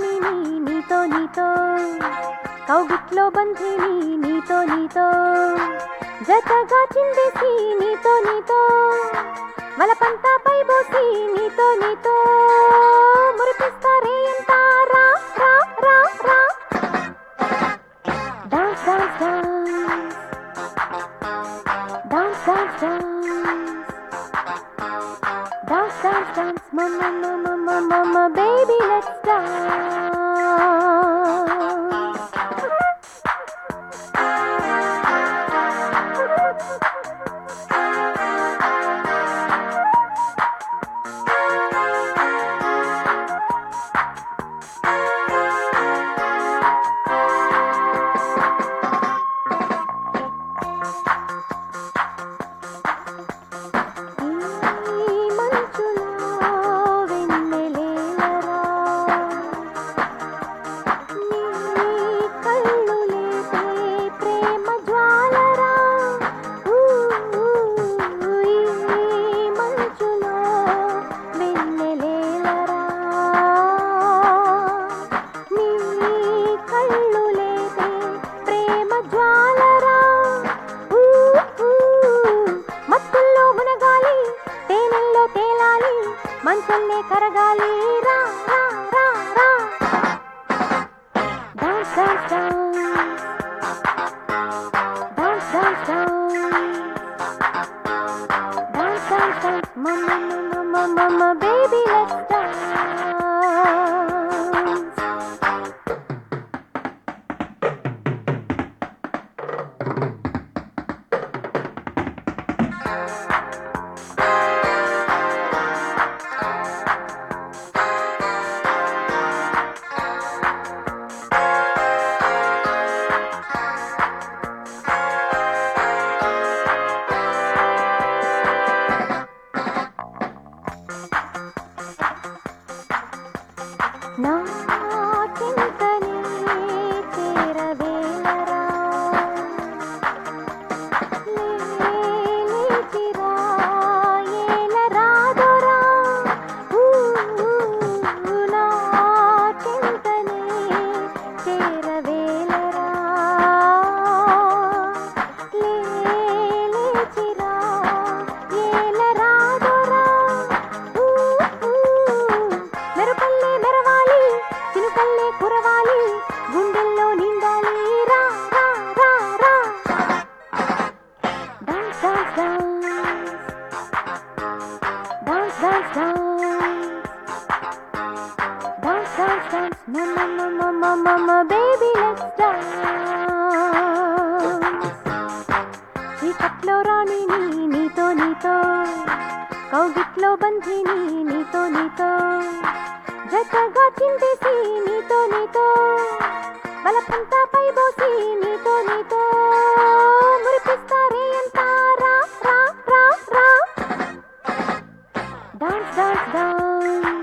రాణిని నీతో నీతో కౌగిట్లో బంధిని నీతో నీతో జతగా చిందేసి నీతో నీతో వలపంతా పైబోసి నీతో నీతో మురిపిస్తారే ఎంత రా రా రా రా dance dance dance dance dance dance dance mama mama mama mama baby let's dance మంచల్లే కరగాలి రా రా రా రా dance dance dance dance dance dance dance mama mama మమ్మ బేబీ లెట్స్ డాన్స్ నా చింతనే చేరవేలరా లేచిరా ఏలరాదోరా నా చింతనే చేరవేలరా లేచిరా ఏలరాదోరా మెరుపల్లే మెరవాలి చినుకల్లే కురవాలి గుండెల్లో నిండాలి రా రా రా రా dance dance dance dance dance dance dance mama mama మమ్మ బేబీ లెట్స్ డాన్స్ చీకట్లో రాణిని నీతో నీతో కౌగిట్లో బంధిని నీతో నీతో జతగా చిందేసి నీతో నీతో బలపంతా పైబోసి నీతో నీతో మురిపిస్తారే ఎంత రా రా రా రా డాన్స్ డాన్స్ డాన్స్